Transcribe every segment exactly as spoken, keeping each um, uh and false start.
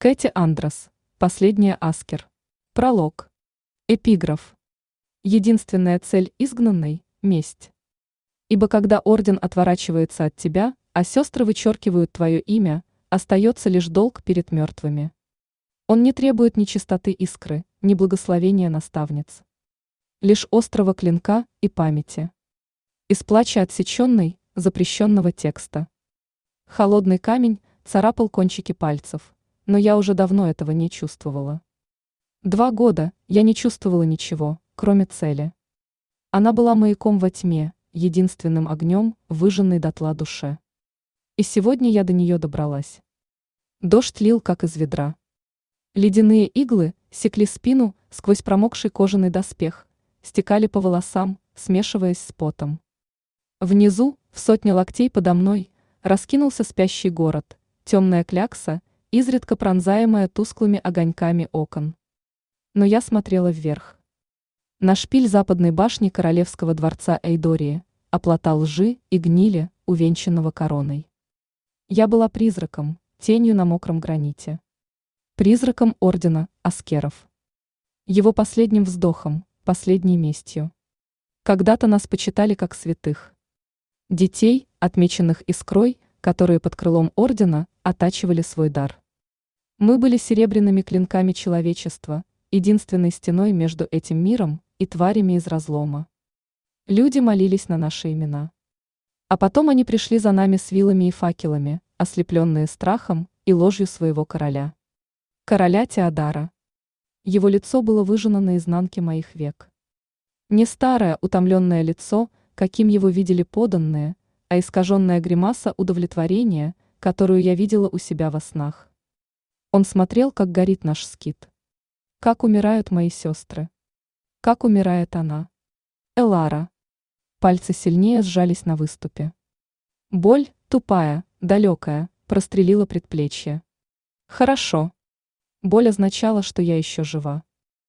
Кэти Андрос. Последняя Аскер. Пролог. Эпиграф. Единственная цель изгнанной – месть. Ибо когда орден отворачивается от тебя, а сестры вычеркивают твое имя, остается лишь долг перед мертвыми. Он не требует ни чистоты искры, ни благословения наставниц. Лишь острого клинка и памяти. Из плача отсеченной, запрещенного текста. Холодный камень царапал кончики пальцев, но я уже давно этого не чувствовала. Два года я не чувствовала ничего, кроме цели. Она была маяком во тьме, единственным огнем, выжженной дотла душе. И сегодня я до нее добралась. Дождь лил, как из ведра. Ледяные иглы секли спину сквозь промокший кожаный доспех, стекали по волосам, смешиваясь с потом. Внизу, в сотне локтей подо мной, раскинулся спящий город, темная клякса, изредка пронзаемая тусклыми огоньками окон. Но я смотрела вверх. На шпиль западной башни королевского дворца Эйдории, оплота лжи и гнили, увенчанного короной. Я была призраком, тенью на мокром граните. Призраком ордена Аскеров. Его последним вздохом, последней местью. Когда-то нас почитали как святых. Детей, отмеченных искрой, которые под крылом ордена оттачивали свой дар. Мы были серебряными клинками человечества, единственной стеной между этим миром и тварями из разлома. Люди молились на наши имена. А потом они пришли за нами с вилами и факелами, ослепленные страхом и ложью своего короля. Короля Теодара. Его лицо было выжжено наизнанке моих век. Не старое, утомленное лицо, каким его видели подданные, а искаженная гримаса удовлетворения, которую я видела у себя во снах. Он смотрел, как горит наш скит. Как умирают мои сестры. Как умирает она. Элара. Пальцы сильнее сжались на выступе. Боль, тупая, далекая, прострелила предплечье. Хорошо. Боль означала, что я еще жива.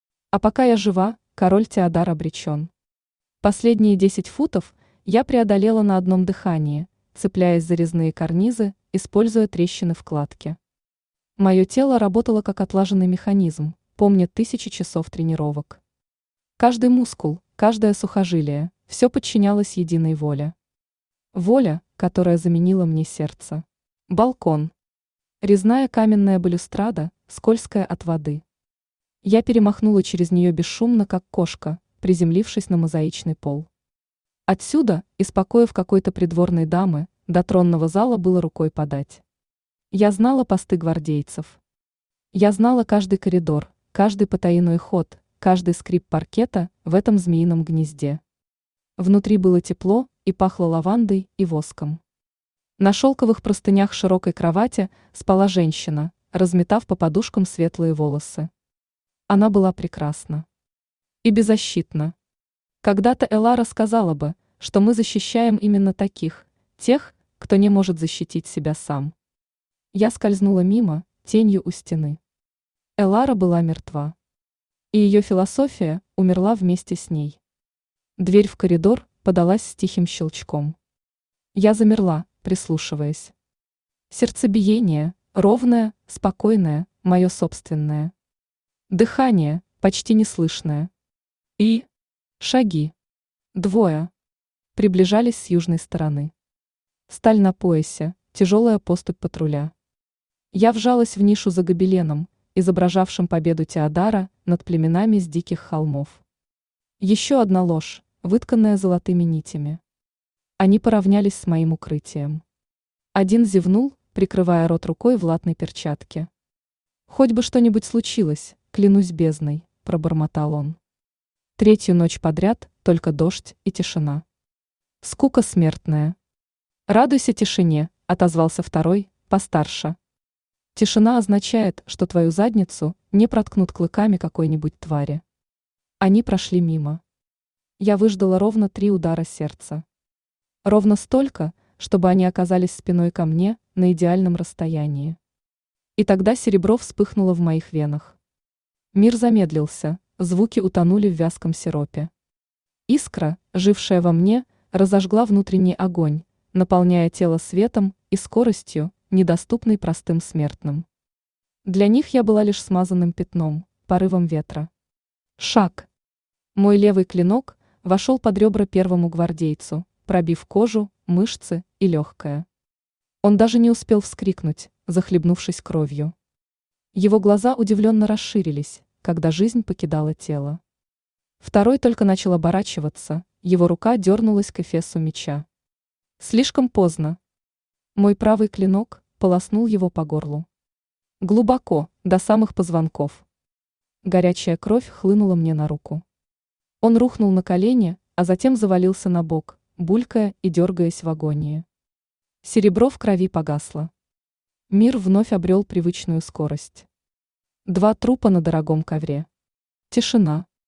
А пока я жива, король Теодар обречен. Последние десять футов я преодолела на одном дыхании, цепляясь за резные карнизы, используя трещины в кладке. Мое тело работало как отлаженный механизм, помня тысячи часов тренировок. Каждый мускул, каждое сухожилие, все подчинялось единой воле. Воля, которая заменила мне сердце. Балкон. Резная каменная балюстрада, скользкая от воды. Я перемахнула через нее бесшумно, как кошка, приземлившись на мозаичный пол. Отсюда, из покоев какой-то придворной дамы, до тронного зала было рукой подать. Я знала посты гвардейцев. Я знала каждый коридор, каждый потайной ход, каждый скрип паркета в этом змеином гнезде. Внутри было тепло и пахло лавандой и воском. На шелковых простынях широкой кровати спала женщина, разметав по подушкам светлые волосы. Она была прекрасна. И беззащитна. Когда-то Элара сказала бы, что мы защищаем именно таких, тех, кто не может защитить себя сам. Я скользнула мимо, тенью у стены. Элара была мертва. И ее философия умерла вместе с ней. Дверь в коридор подалась с тихим щелчком. Я замерла, прислушиваясь. Сердцебиение, ровное, спокойное, мое собственное. Дыхание, почти неслышное. И шаги. Двое. Приближались с южной стороны. Сталь на поясе, тяжелая поступь патруля. Я вжалась в нишу за гобеленом, изображавшим победу Теодара над племенами с диких холмов. Еще одна ложь, вытканная золотыми нитями. Они поравнялись с моим укрытием. Один зевнул, прикрывая рот рукой в латной перчатке. «Хоть бы что-нибудь случилось, клянусь бездной», – пробормотал он. Третью ночь подряд только дождь и тишина. Скука смертная. «Радуйся тишине», – отозвался второй, постарше. Тишина означает, что твою задницу не проткнут клыками какой-нибудь твари. Они прошли мимо. Я выждала ровно три удара сердца. Ровно столько, чтобы они оказались спиной ко мне на идеальном расстоянии. И тогда серебро вспыхнуло в моих венах. Мир замедлился, звуки утонули в вязком сиропе. Искра, жившая во мне, разожгла внутренний огонь, наполняя тело светом и скоростью, недоступной простым смертным. Для них я была лишь смазанным пятном, порывом ветра. Шаг. Мой левый клинок вошел под ребра первому гвардейцу, пробив кожу, мышцы и легкое. Он даже не успел вскрикнуть, захлебнувшись кровью. Его глаза удивленно расширились, когда жизнь покидала тело. Второй только начал оборачиваться, его рука дернулась к эфесу меча. Слишком поздно. Мой правый клинок полоснул его по горлу. Глубоко, до самых позвонков. Горячая кровь хлынула мне на руку. Он рухнул на колени, а затем завалился на бок, булькая и дергаясь в агонии. Серебро в крови погасло. Мир вновь обрел привычную скорость. Два трупа на дорогом ковре. Тишина.